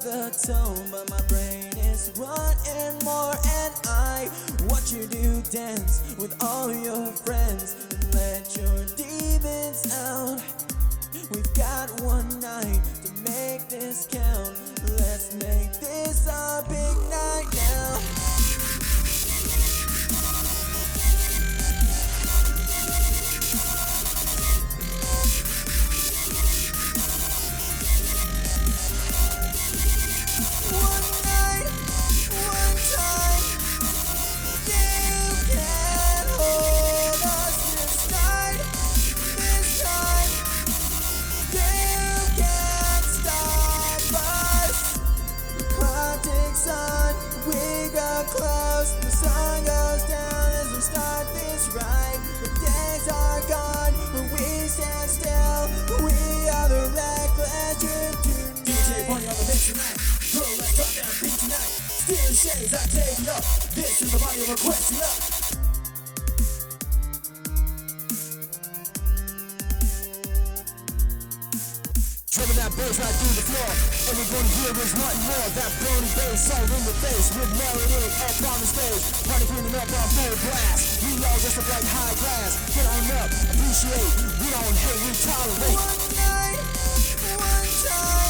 the tone, but my brain is wanting more. And I watch you do dance with all your friends and let your demons out. We've got one night to make this count. Let's make this our big night now. We got close, the sun goes down as we start this ride. The days are gone when we stand still. We are the reckless tonight. DJ Bunny on the mix tonight. Girl, let's drop that beat tonight. Stealing shades, I take it up. This is the body requesting up. Driving that bass right through the floor. And we're gonna hear is nothing more. That burning bass soul in the face with melody up on the stage. Party cleaning up on full blast. We all just look like high class. Get on up, appreciate. We don't hate, we tolerate. One night, one time.